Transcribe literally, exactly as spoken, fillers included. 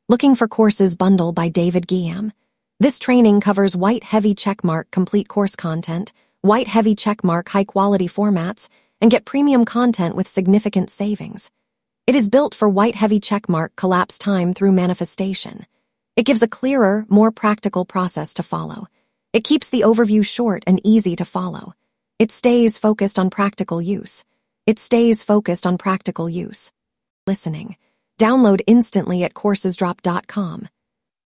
Looking for Courses Bundle by David Guillaume. This training covers white heavy checkmark complete course content, white heavy checkmark high-quality formats, and get premium content with significant savings. It is built for white heavy checkmark collapse time through manifestation. It gives a clearer, more practical process to follow. It keeps the overview short and easy to follow. It stays focused on practical use. It stays focused on practical use. Listening. Download instantly at coursesdrop dot com.